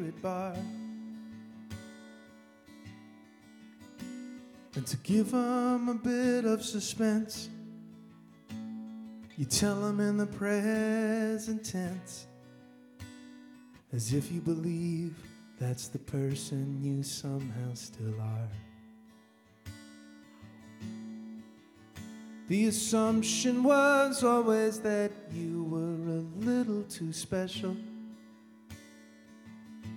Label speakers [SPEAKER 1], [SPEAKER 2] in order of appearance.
[SPEAKER 1] favorite bar. And to give them a bit of suspense, you tell them in the present tense, as if you believe that's the person you somehow still are. The assumption was always that you were a little too special,